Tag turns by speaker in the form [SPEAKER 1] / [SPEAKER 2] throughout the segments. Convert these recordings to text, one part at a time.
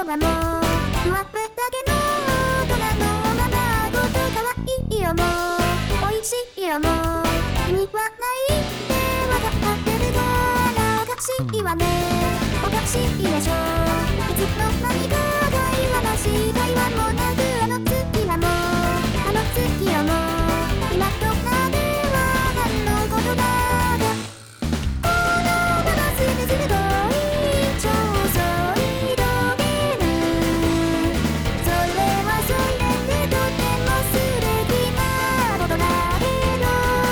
[SPEAKER 1] はもうふわっだけの大人のままごと可愛いよもう美味しいよもう意味はないってわかってるからおかしいわねおかしいでしょいつの間にか会話なし会話もなくあの月はもうあの月よもう今とかでは何のことだかこのまますれすれごい超遅いどげるそれはそれでとても素敵なことだけど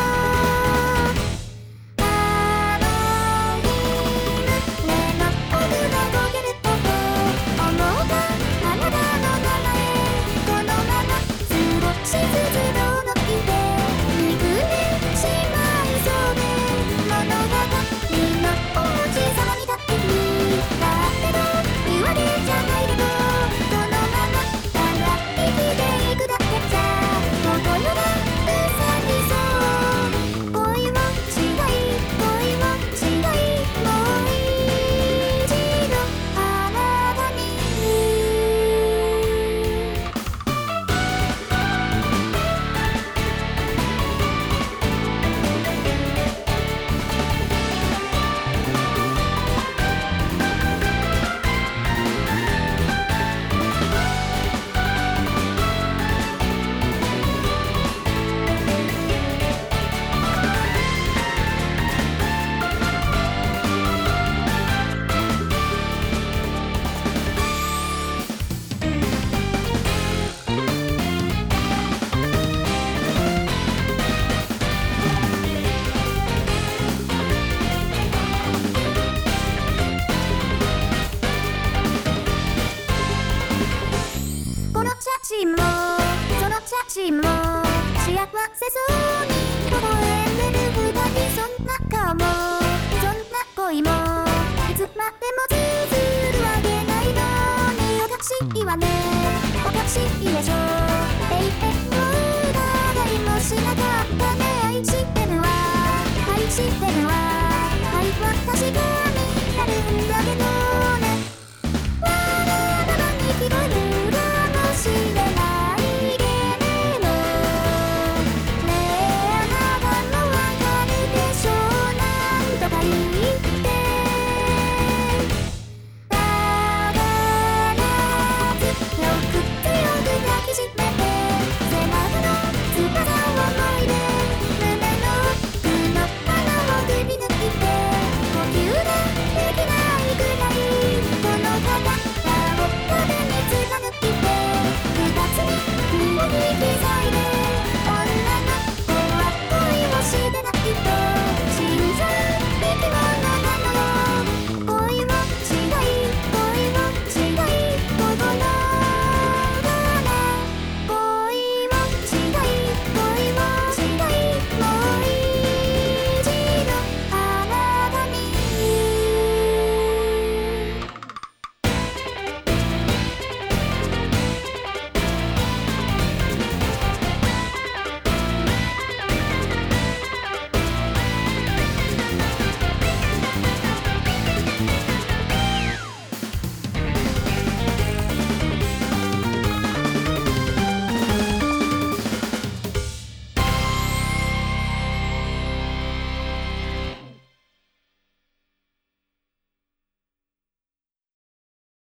[SPEAKER 1] あの日胸の奥のゴケルトと思ったあなたの名前このまま少しずつどのいて憎んでしまいそうで物語の王子様みたいにだってというわけじゃないけどこのままただ生きていくだけじゃ心がうさぎそう恋をしたい恋をしたいもう一度あなたにこの写真もその写真も幸せそうに微笑んでる二人そんな顔も